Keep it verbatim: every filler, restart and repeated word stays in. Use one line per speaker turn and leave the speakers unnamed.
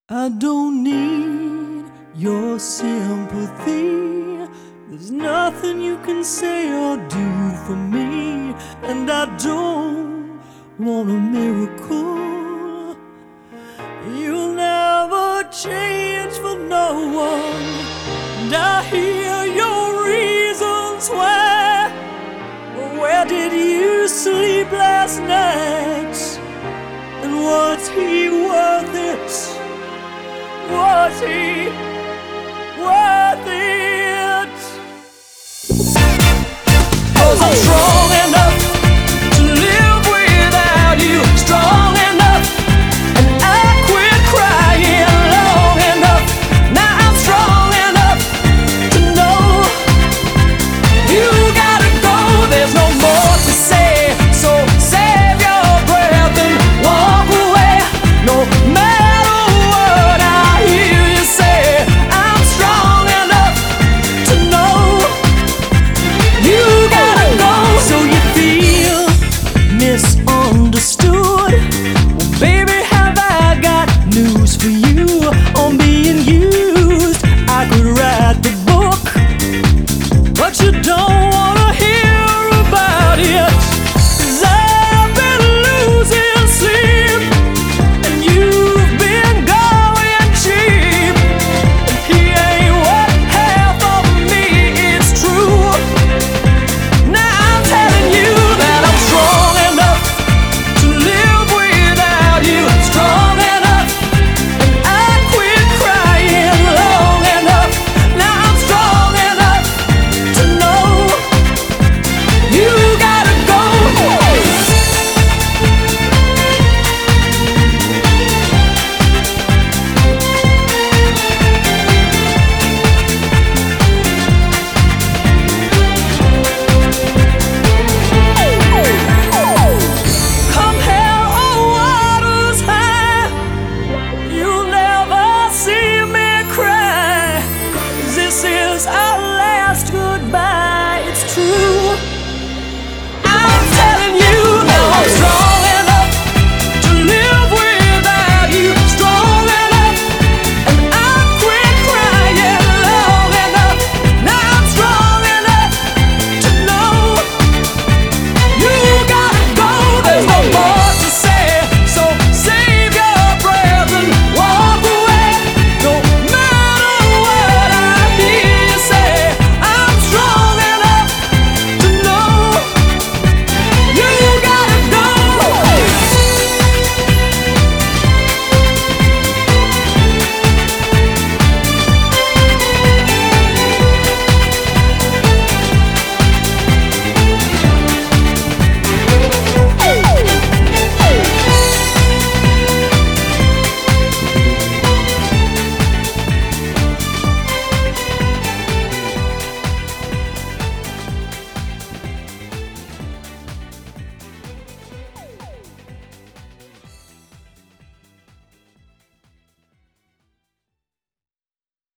I don't need your sympathy. There's nothing you can say or do for me. And I don't want a miracle. You'll never change for no one. And I hear your reasons why. But where did you sleep last night? And was he worth it? Was he worth it? 'Cause I'm strong.